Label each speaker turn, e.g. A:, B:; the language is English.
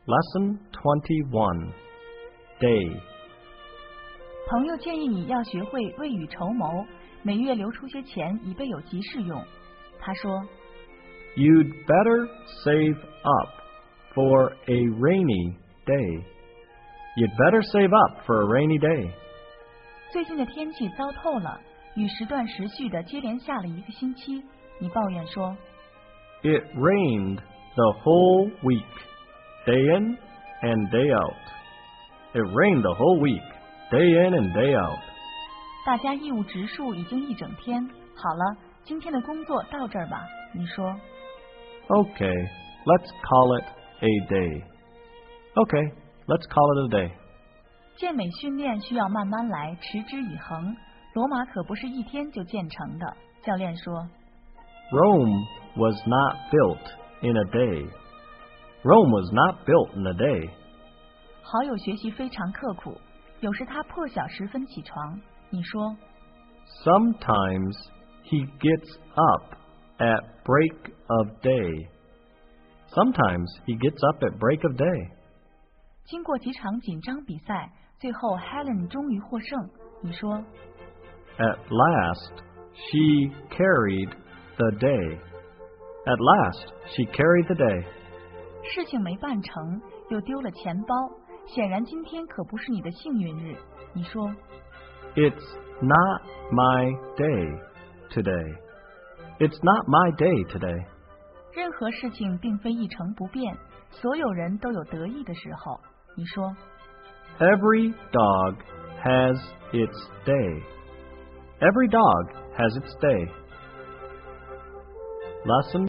A: Lesson 21 Day
B: 朋友建议你要学会未雨绸缪，每月留出些钱以备有急事用。他说
A: You'd better save up for a rainy day. You'd better save up for a rainy day.
B: 最近的天气糟透了，雨时断时续的接连下了一个星期。你抱怨说
A: It rained the whole week, day in and day out. It rained the whole week, day in and day out.
B: 大家一无直述已经一整天。好了，今天的工作到这儿吧。你说
A: Okay, let's call it a day. Okay, let's call it a day.
B: 健美训练需要慢慢来，持之以恒。罗马可不是一天就建成的。教练说
A: Rome was not built in a day. Rome was not built in a day.
B: 好友学习非常刻苦，有时他破晓时分起床。你说
A: Sometimes he gets up at break of day. Sometimes he gets up at break of day.
B: 经过几场紧张比赛，最后 Helen 终于获胜。你说
A: At last, she carried the day. At last, she carried the day.
B: 事情没办成，又丢了钱包，显然今天可不是你的幸运日。你说
A: It's not my day today. It's not my day today.
B: 任何事情并非一成不变，所有人都有得意的时候。你说
A: Every dog has its day. Every dog has its day. Lesson